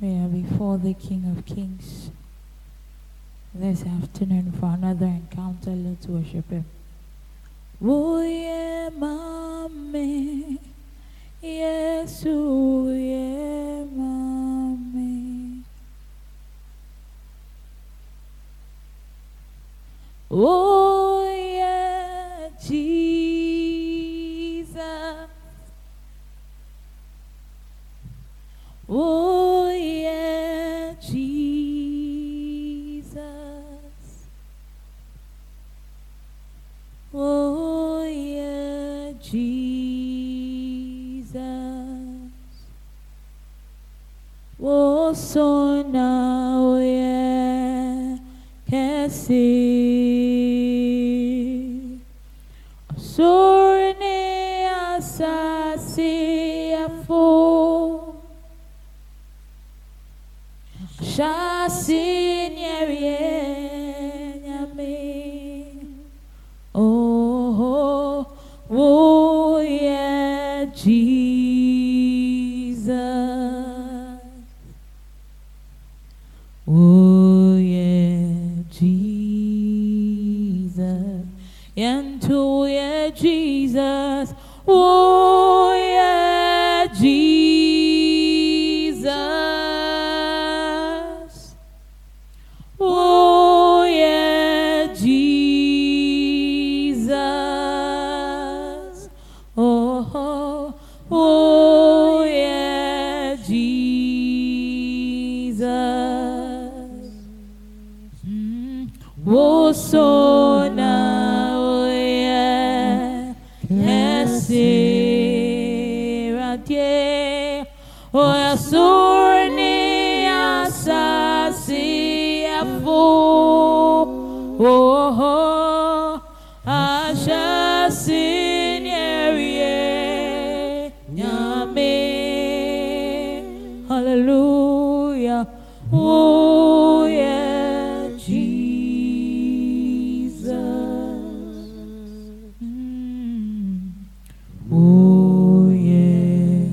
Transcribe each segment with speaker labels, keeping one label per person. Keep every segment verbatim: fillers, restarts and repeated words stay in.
Speaker 1: We are before the King of Kings this afternoon for another encounter. Let's worship Him. Oh yeah, mame, yes, oh yeah, mame. Oh yeah, Jesus. Oh yeah, Jesus. Oh yeah, Jesus. Oh so now yeah, can see. So ne asasi afo. Shasi nyeriye nyame. Oh, oh yeah, Jesus. Oh yeah, Jesus. Yanto yeah, Jesus. Oh yeah, Jesus. Oh yeah, Jesus. Oh, oh, oh yeah, Jesus. Mm. Oh, so now, oh yeah, yes, yeah, oh yeah, so near, sassy, oh, oh, I shall sing Yame. Hallelujah. Oh, yeah, Jesus. Mm. Oh, yeah,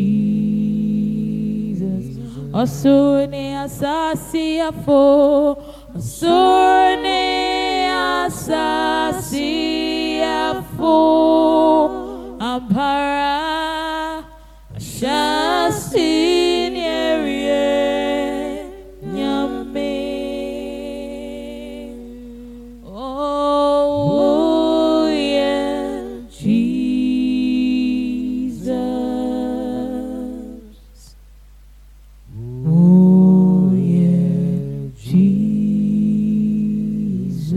Speaker 1: Jesus. Osune asasi afo. Osune asasi afo. Ampara shasin area nyame. Oh yeah, Jesus. Oh yeah, Jesus.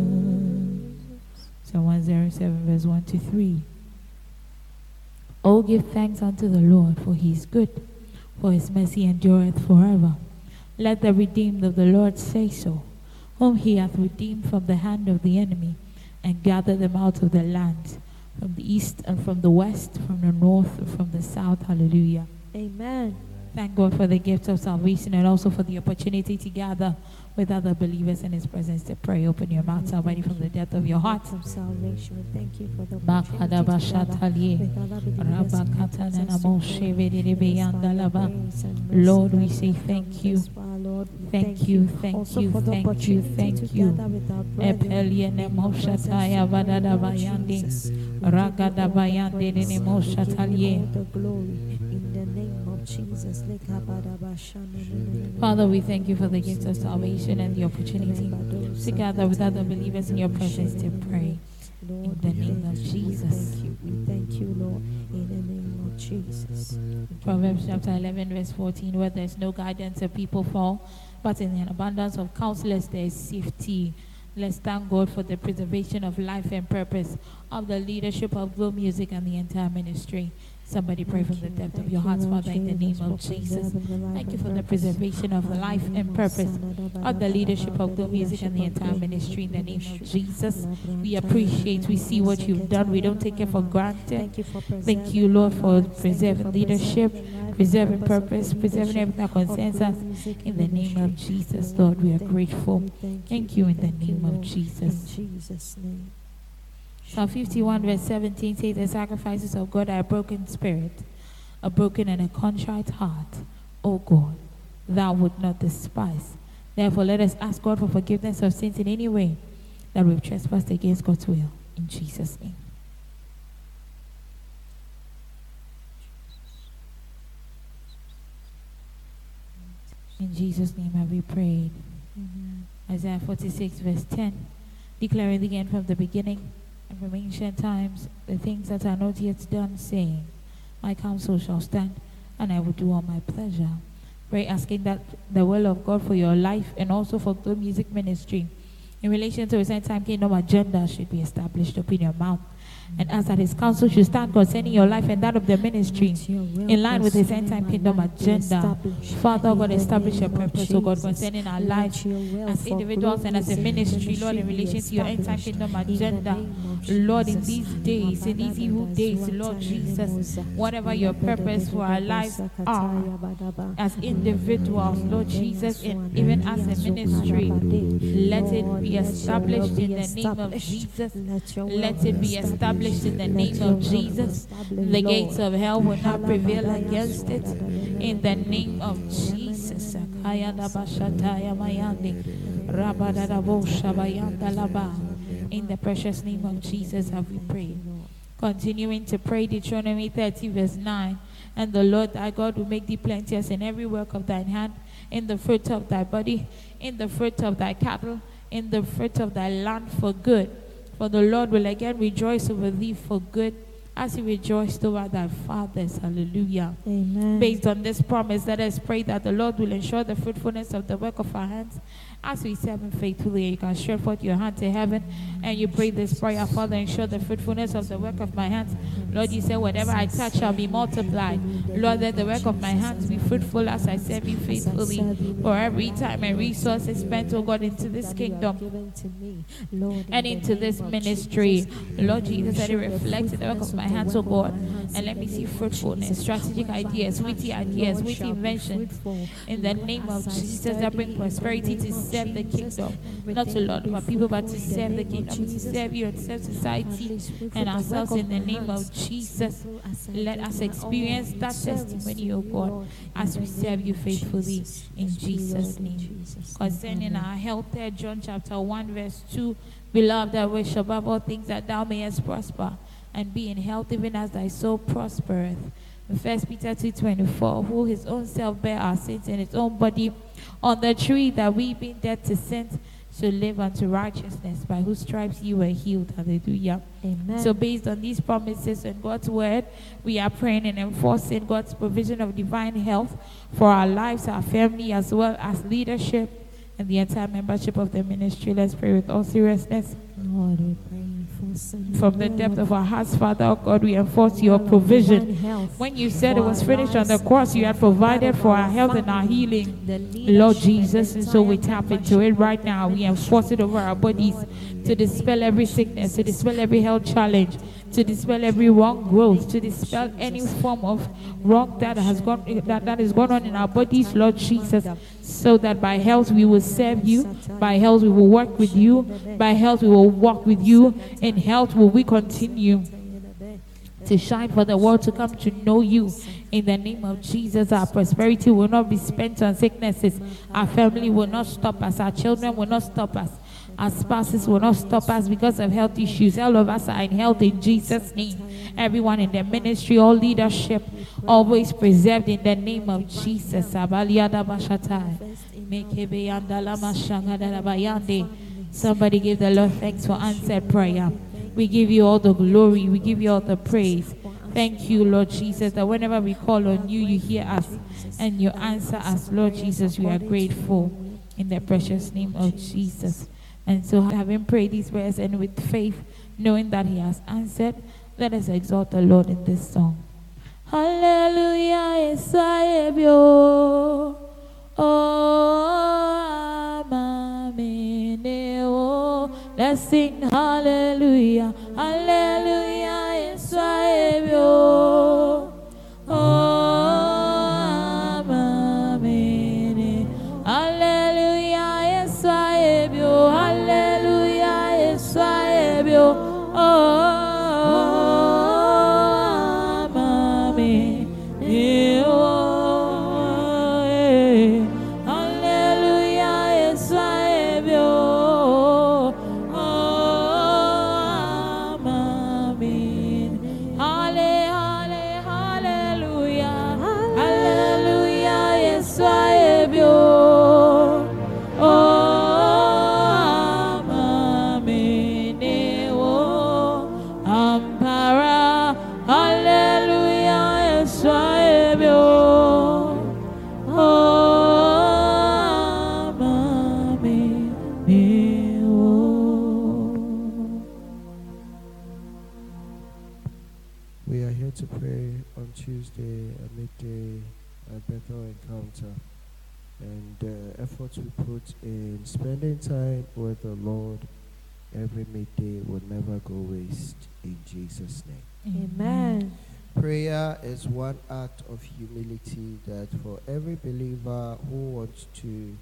Speaker 1: Psalm one oh seven verse one to three. Oh, give thanks unto the Lord, for he is good, for his mercy endureth forever. Let the redeemed of the Lord say so, whom he hath redeemed from the hand of the enemy, and gathered them out of the land, from the east and from the west, from the north and from the south. Hallelujah.
Speaker 2: Amen.
Speaker 1: Thank God for the gift of salvation and also for the opportunity to gather with other believers in His presence to pray. Open your mouth, somebody, from the depth of your heart.
Speaker 2: Of salvation, we thank you for the opportunity to gather with other believers in
Speaker 1: Lord, we say thank you.
Speaker 2: Lord,
Speaker 1: Thank you, thank you, thank you, thank you. Epeliene moshataya vadada bayandi, ragada bayandi nene moshatalie.
Speaker 2: the glory in the name of Jesus.
Speaker 1: Father, we thank you for the gift of salvation and the opportunity to gather with other believers in your presence to pray. In the name of Jesus.
Speaker 2: We thank you, Lord, in the name of Jesus.
Speaker 1: Proverbs chapter eleven, verse fourteen, where there is no guidance, the people fall, but in an abundance of counselors there is safety. Let's thank God for the preservation of life and purpose of the leadership of Glow Music and the entire ministry. Somebody pray from the depth of your hearts, Father, in the name of Jesus. Thank you for the preservation of the life and purpose of the leadership of Glow Music and the entire ministry, in the name of Jesus. We appreciate, we see what you've done. We don't take it for granted. Thank you, Lord, for preserving leadership, preserving purpose, preserving everything that concerns us. In the name of Jesus, Lord, we are grateful. Thank you in the name of Jesus.
Speaker 2: In Jesus' name.
Speaker 1: Psalm fifty-one verse seventeen says, the sacrifices of God are a broken spirit, a broken and a contrite heart. O God, thou would not despise. Therefore, let us ask God for forgiveness of sins in any way that we've trespassed against God's will. In Jesus' name. In Jesus' name have we prayed.
Speaker 2: Amen.
Speaker 1: Isaiah forty-six verse ten, declaring again from the beginning and from ancient times the things that are not yet done, saying, my counsel shall stand, and I will do all my pleasure. Pray asking that the will of God for your life and also for the music ministry in relation to his end time kingdom agenda should be established. Open your mouth and ask that his counsel should stand concerning your life and that of the ministry in line with his end time kingdom agenda. Father God, establish your purpose, oh God, concerning our lives as individuals and as a ministry, Lord, in relation to your end time kingdom agenda. Lord, in these days, in these evil days, Lord Jesus, whatever your purpose for our lives are as individuals, Lord Jesus, and even as a ministry, let it be established in the name of Jesus. Let it be established in the name of Jesus. The gates of hell will not prevail against it. In the name of Jesus. In the precious name of Jesus have we prayed. Continuing to pray, Deuteronomy thirty verse nine. And the Lord thy God will make thee plenteous in every work of thine hand, in the fruit of thy body, in the fruit of thy cattle, in the fruit of thy land for good. For the Lord will again rejoice over thee for good, as he rejoiced over thy fathers. Hallelujah.
Speaker 2: Amen.
Speaker 1: Based on this promise, let us pray that the Lord will ensure the fruitfulness of the work of our hands as we serve him faithfully. You can stretch forth your hand to heaven and you pray this prayer. Father, ensure the fruitfulness of the work of my hands. Lord, you say whatever I touch shall be multiplied. Lord, let the work of my hands be fruitful as I serve you faithfully. For every time and resources spent, oh God, into this kingdom and into this ministry, Lord Jesus, let it reflect the work of my hands, oh God, and let me see fruitfulness, strategic ideas, witty ideas, witty inventions in the name of Jesus that bring prosperity to serve the kingdom, not to Lord my people, but to serve the kingdom, to serve you and serve society and ourselves in the name of Jesus. Let us experience that testimony, oh God, as we serve you faithfully in Jesus' name. Concerning our health, there, John chapter one verse two, beloved, I wish above all things that thou mayest prosper and be in health even as thy soul prospereth. First Peter two twenty-four, who his own self bare our sins in his own body on the tree, that we being dead to sins should live unto righteousness, by whose stripes you were healed. Hallelujah.
Speaker 2: Amen.
Speaker 1: So based on these promises and God's word, we are praying and enforcing God's provision of divine health for our lives, our family, as well as leadership and the entire membership of the ministry. Let's pray with all seriousness.
Speaker 2: Lord, we pray
Speaker 1: from the depth of our hearts, Father, oh God, we enforce your provision. When you said it was finished on the cross, you had provided for our health and our healing, Lord Jesus, and so we tap into it right now. We enforce it over our bodies to dispel every sickness, to dispel every health challenge, to dispel every wrong growth, to dispel any form of wrong that has gone that, that is going on in our bodies, Lord Jesus, so that by health we will serve you, by health we will work with you, by health we will walk with you, in health will we continue to shine for the world to come to know you. In the name of Jesus, our prosperity will not be spent on sicknesses. Our family will not stop us. Our children will not stop us. Our spouses will not stop us because of health issues. All of us are in health in Jesus' name. Everyone in the ministry, all leadership, always preserved in the name of Jesus. Somebody give the Lord thanks for answered prayer. We give you all the glory. We give you all the praise. Thank you, Lord Jesus, that whenever we call on you, you hear us and you answer us. Lord Jesus, we are grateful in the precious name of Jesus. And so, having prayed these prayers and with faith, knowing that he has answered, let us exalt the Lord in this song. Hallelujah, Esayebio. Oh, Amamene. Let's sing hallelujah. Hallelujah, Esayebio. Oh, Amamene. Hallelujah, Esayebio. Hallelujah, Esayebio. Oh.
Speaker 3: and the efforts we put in spending time with the Lord every midday will never go waste in Jesus' name.
Speaker 2: Amen.
Speaker 3: Prayer is one act of humility that for every believer who wants to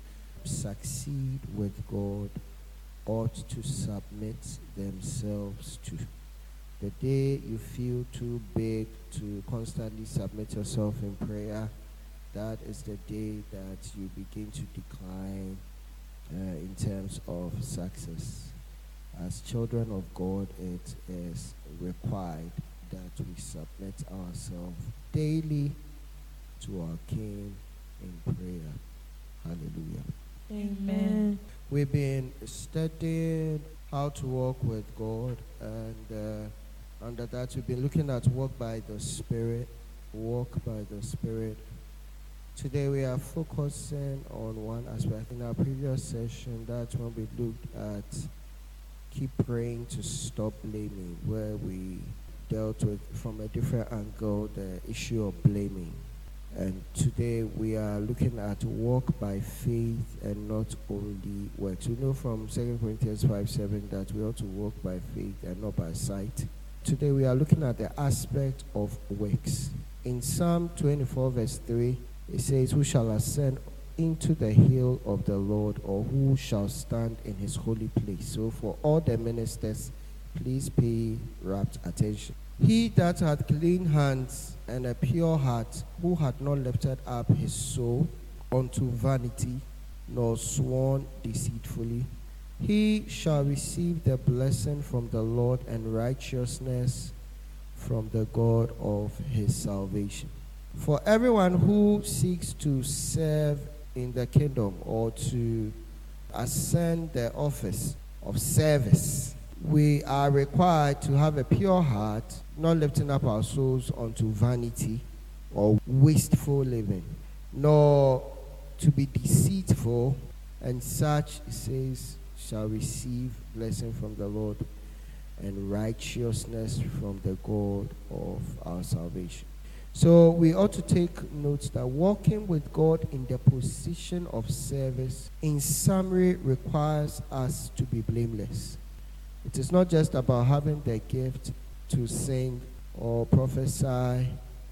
Speaker 3: succeed with God ought to submit themselves to. The day you feel too big to constantly submit yourself in prayer, that is the day that you begin to decline uh, in terms of success. As children of God, it is required that we submit ourselves daily to our King in prayer. Hallelujah.
Speaker 2: Amen.
Speaker 3: We've been studying how to walk with God, and uh, under that we've been looking at walk by the Spirit, walk by the Spirit. Today we are focusing on one aspect. In our previous session, that's when we looked at keep praying to stop blaming, where we dealt with from a different angle the issue of blaming. And today we are looking at walk by faith and not only works. We know from Second Corinthians five seven that we ought to walk by faith and not by sight. Today we are looking at the aspect of works. In Psalm twenty-four verse three, it says, "Who shall ascend into the hill of the Lord, or who shall stand in his holy place?" So for all the ministers, please pay rapt attention. "He that hath clean hands and a pure heart, who hath not lifted up his soul unto vanity, nor sworn deceitfully, he shall receive the blessing from the Lord and righteousness from the God of his salvation." For everyone who seeks to serve in the kingdom or to ascend the office of service, we are required to have a pure heart, not lifting up our souls unto vanity or wasteful living, nor to be deceitful, and such, it says, shall receive blessing from the Lord and righteousness from the God of our salvation. So we ought to take note that walking with God in the position of service, in summary, requires us to be blameless. It is not just about having the gift to sing or prophesy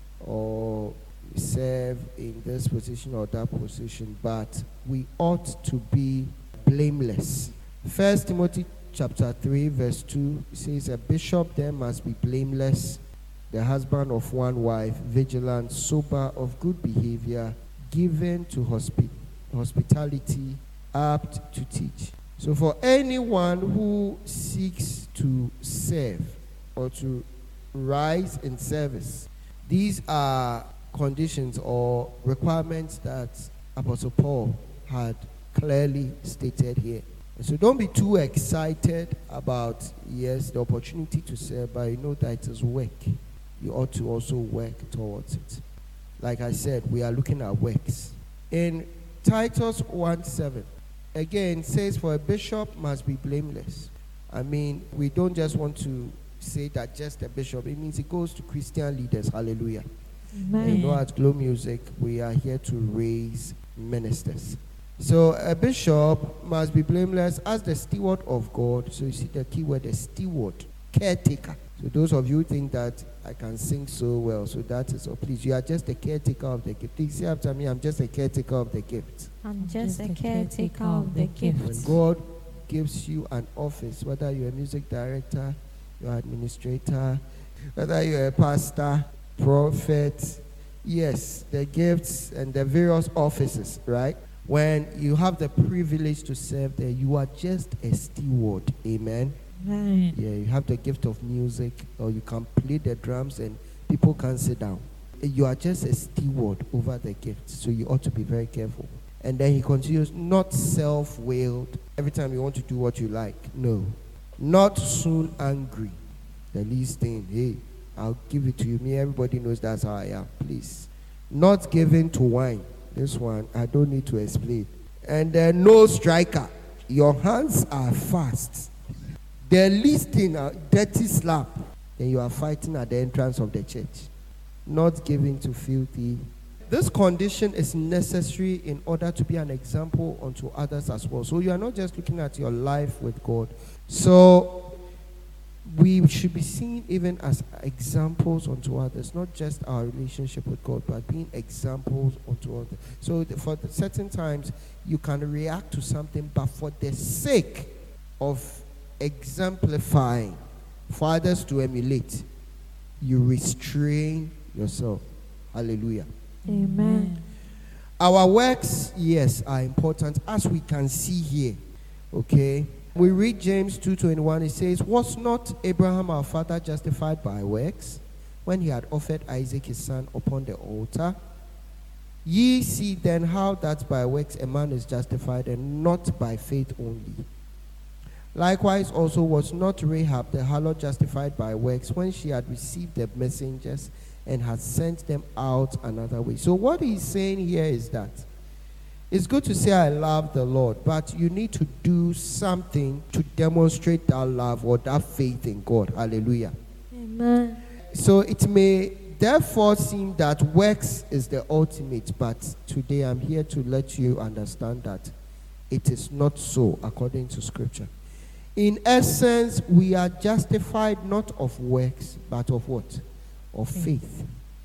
Speaker 3: or serve in this position or that position, but we ought to be blameless. First Timothy chapter three verse two says, "A bishop then must be blameless, the husband of one wife, vigilant, sober, of good behavior, given to hospi- hospitality, apt to teach." So for anyone who seeks to serve or to rise in service, these are conditions or requirements that Apostle Paul had clearly stated here. So don't be too excited about, yes, the opportunity to serve, but you know that it is work. You ought to also work towards it. Like I said, we are looking at works. In Titus one seven, again, says, "For a bishop must be blameless." I mean, we don't just want to say that just a bishop. It means it goes to Christian leaders. Hallelujah.
Speaker 2: Amen.
Speaker 3: You know, at Glow Music, we are here to raise ministers. So a bishop must be blameless as the steward of God. So you see the key word, the steward, caretaker. So those of you who think that I can sing so well, so that is, oh please, you are just a caretaker of the gift. Please say after me, I'm just a caretaker of the gift.
Speaker 2: I'm just a caretaker of the gift.
Speaker 3: When God gives you an office, whether you're a music director, you're an administrator, whether you're a pastor, prophet, yes, the gifts and the various offices, right? When you have the privilege to serve there, you are just a steward. Amen.
Speaker 2: Amen.
Speaker 3: Yeah, you have the gift of music, or you can play the drums and people can sit down. You are just a steward over the gift, so you ought to be very careful. And then he continues, not self-willed, every time you want to do what you like. No. Not soon angry. The least thing, hey, I'll give it to you. Me, everybody knows that's how I am. Please. Not given to wine. This one, I don't need to explain. And then no striker. Your hands are fast. The least thing, a dirty slap, then you are fighting at the entrance of the church. Not given to filthy this condition is necessary in order to be an example unto others as well. So you are not just looking at your life with God. So we should be seen even as examples unto others, not just our relationship with God, but being examples unto others. So for the certain times, you can react to something, but for the sake of exemplifying, for others to emulate, you restrain yourself. Hallelujah.
Speaker 2: Amen.
Speaker 3: Our works, yes, are important, as we can see here. Okay? We read James two twenty-one. It says, was not Abraham our father justified by works when he had offered Isaac his son upon the altar? Ye see then how that by works a man is justified, and not by faith only. Likewise also was not Rahab the harlot justified by works when she had received the messengers and had sent them out another way. So what he's saying here is that it's good to say I love the Lord, but you need to do something to demonstrate that love or that faith in God. Hallelujah.
Speaker 2: Amen.
Speaker 3: So it may therefore seem that works is the ultimate, but today I'm here to let you understand that it is not so according to Scripture. In essence, we are justified not of works, but of what? Of faith.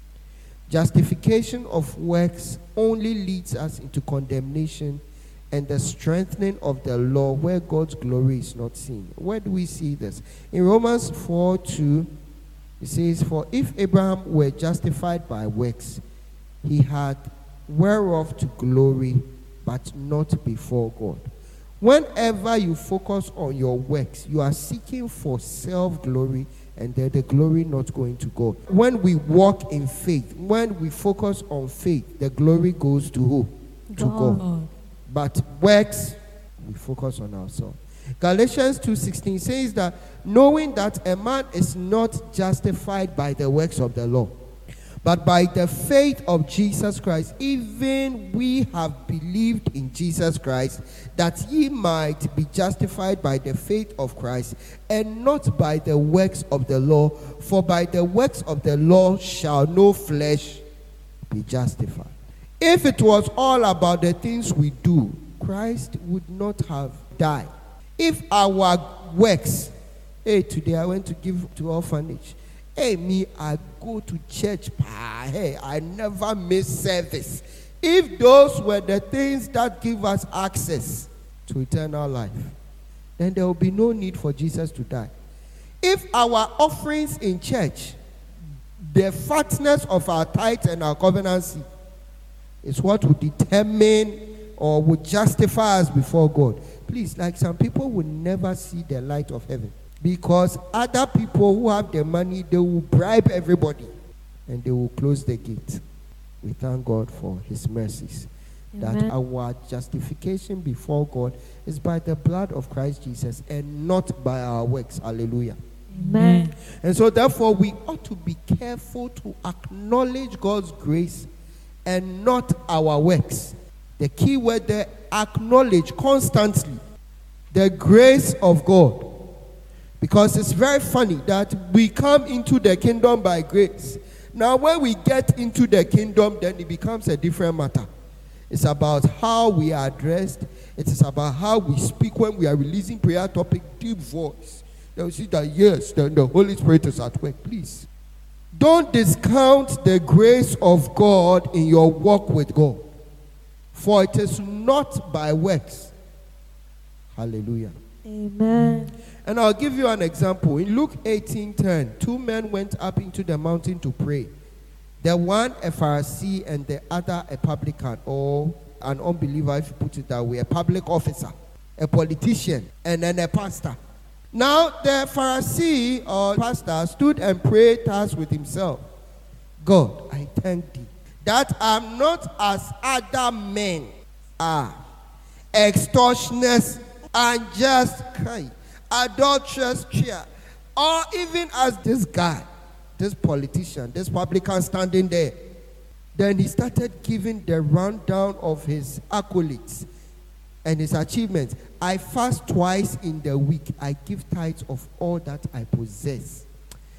Speaker 3: Justification of works only leads us into condemnation and the strengthening of the law where God's glory is not seen. Where do we see this? In Romans four two, it says, for if Abraham were justified by works, he had whereof to glory, but not before God. Whenever you focus on your works, you are seeking for self-glory, and then the glory not going to God. When we walk in faith, when we focus on faith, the glory goes to who? To God. God. But works, we focus on ourselves. Galatians two sixteen says that knowing that a man is not justified by the works of the law, but by the faith of Jesus Christ, even we have believed in Jesus Christ, that ye might be justified by the faith of Christ, and not by the works of the law. For by the works of the law shall no flesh be justified. If it was all about the things we do, Christ would not have died. If our works, hey, today I went to give to orphanage. Hey, me, I go to church. Hey, I never miss service. If those were the things that give us access to eternal life, then there will be no need for Jesus to die. If our offerings in church, the fatness of our tithes and our covenancy, is what will determine or will justify us before God, please, like some people will never see the light of heaven. Because other people who have the money, they will bribe everybody and they will close the gate. We thank God for his mercies. Amen. That our justification before God is by the blood of Christ Jesus and not by our works. Hallelujah.
Speaker 2: Amen.
Speaker 3: And so therefore we ought to be careful to acknowledge God's grace and not our works. The key word there, acknowledge constantly the grace of God. Because it's very funny that we come into the kingdom by grace. Now, when we get into the kingdom, then it becomes a different matter. It's about how we are dressed. It is about how we speak when we are releasing prayer topic, deep voice. Then we see that, yes, then the Holy Spirit is at work. Please, don't discount the grace of God in your walk with God. For it is not by works. Hallelujah.
Speaker 2: Amen.
Speaker 3: And I'll give you an example. In Luke eighteen ten, two men went up into the mountain to pray. The one a Pharisee and the other a publican, or an unbeliever, if you put it that way, a public officer, a politician, and then a pastor. Now the Pharisee or pastor stood and prayed thus with himself. God, I thank thee that I'm not as other men are, extortioners, unjust kind, adulterous cheer, or even as this guy, this politician, this publican standing there. Then he started giving the rundown of his accolades and his achievements. I fast twice in the week. I give tithes of all that I possess.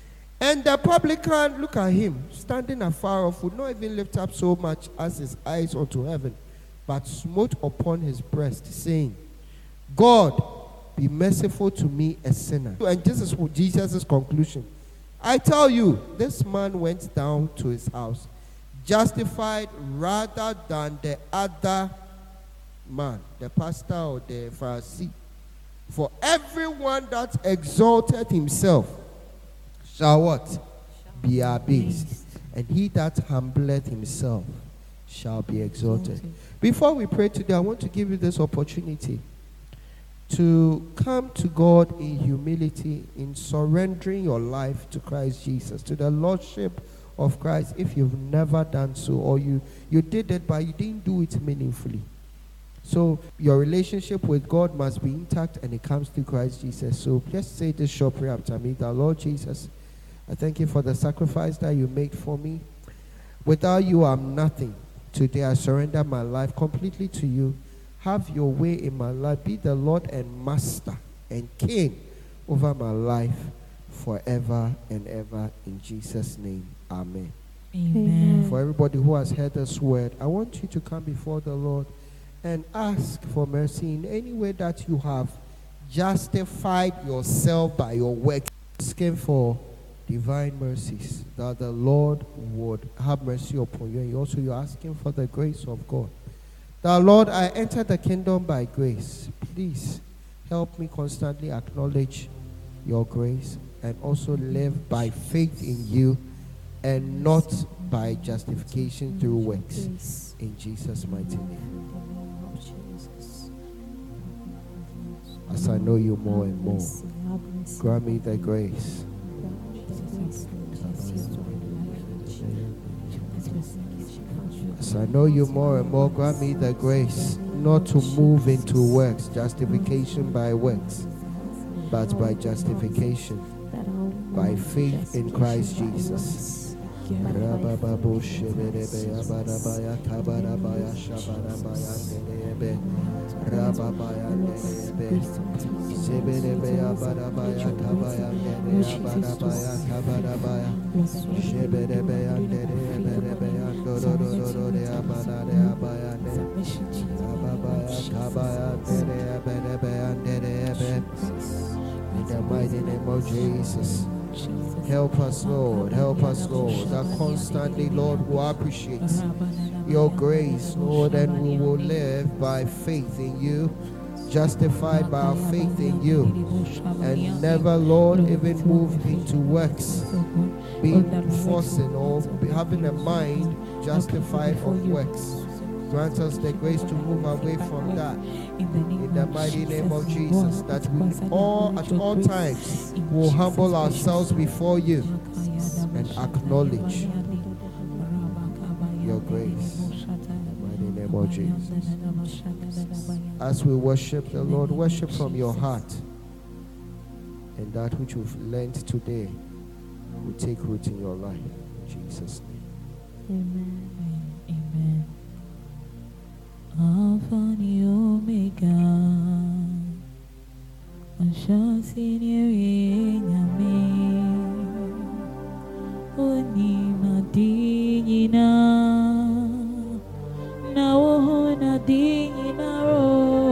Speaker 3: And the publican, look at him, standing afar off, would not even lift up so much as his eyes unto heaven, but smote upon his breast, saying, God, be merciful to me, a sinner. And this is Jesus' conclusion. I tell you, this man went down to his house, justified rather than the other man, the pastor or the Pharisee. For everyone that exalted himself shall what? Be abased. And he that humbleth himself shall be exalted. Before we pray today, I want to give you this opportunity to come to God in humility, in surrendering your life to Christ Jesus, to the Lordship of Christ, if you've never done so, or you, you did it, but you didn't do it meaningfully. So your relationship with God must be intact, and it comes through Christ Jesus. So just say this short prayer after me. The Lord Jesus, I thank you for the sacrifice that you made for me. Without you, I'm nothing. Today, I surrender my life completely to you. Have your way in my life. Be the Lord and Master and King over my life forever and ever. In Jesus' name, amen.
Speaker 1: Amen.
Speaker 3: For everybody who has heard this word, I want you to come before the Lord and ask for mercy in any way that you have justified yourself by your work. Asking for divine mercies, that the Lord would have mercy upon you. And also you're asking for the grace of God. The Lord, I enter the kingdom by grace. Please help me constantly acknowledge your grace and also live by faith in you and not by justification through works. In Jesus' mighty name. As I know you more and more, grant me the grace. As I know you more and more, grant me the grace not to move into works, justification by works, but by justification, by faith in Christ Jesus. In the mighty name of Jesus. Help us, Lord. Help us, Lord. That constantly, Lord, will appreciate your grace, Lord, and we will live by faith in you, justified by our faith in you, and never, Lord, even move into works, being forcing or having a mind justified of works. Grant us the grace to move away from that. In the mighty name of Jesus, that we all, at all times, will humble ourselves before you and acknowledge your grace. In the mighty name of Jesus. As we worship the Lord, worship from your heart, and that which we've learned today will take root in your life. In Jesus' name.
Speaker 2: Amen.
Speaker 1: Amen. Alpha and Omega, Ashasini Yame, Oni Madinina, Naohona Dinina Ro,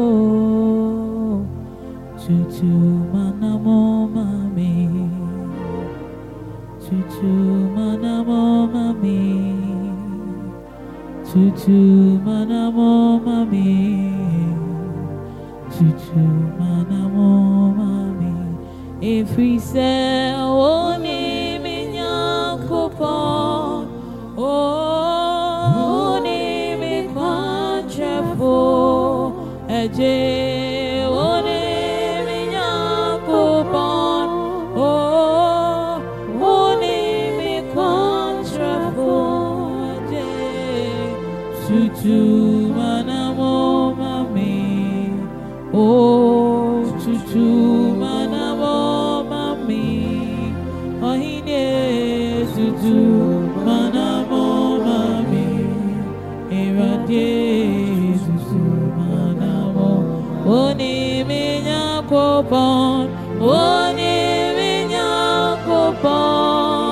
Speaker 1: Tutu Manamo Mami, Tutu Manamo Mami. Tutu manamo mami, tutu manamo mami. If we say oni minya kupon, oni mi kwanchefo, eje oni minya kupon, oni mi kwanchefo. Tutu manamo mami, oh tutu manamo mami, ohine tutu manamo mami, erade tutu manamo, oni minya kopon, oni minya kopon.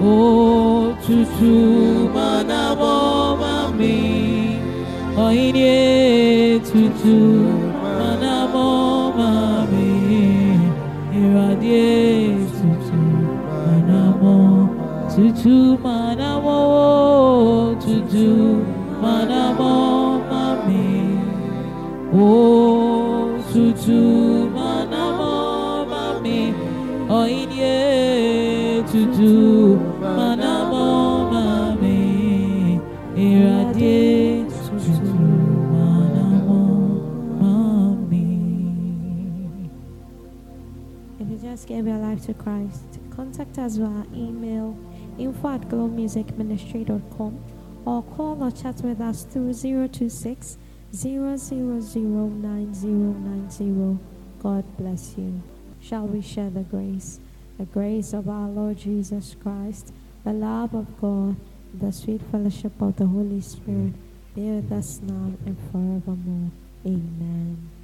Speaker 1: Oh, tutu manamo mami. Oh, inye tutu manamo mami. Iradie tutu manamo. Tutu manamo. Tutu manamo mami. Oh, tutu manamo mami. Oh, inye tutu manamo mami. Iradiate tutu manamo mami.
Speaker 2: If you just gave your life to Christ, contact us via email info at glowmusicministry dot com or call or chat with us through zero two six, zero zero zero, nine zero nine zero. God bless you. Shall we share the grace? The grace of our Lord Jesus Christ, the love of God, the sweet fellowship of the Holy Spirit be with us now and forevermore. Amen.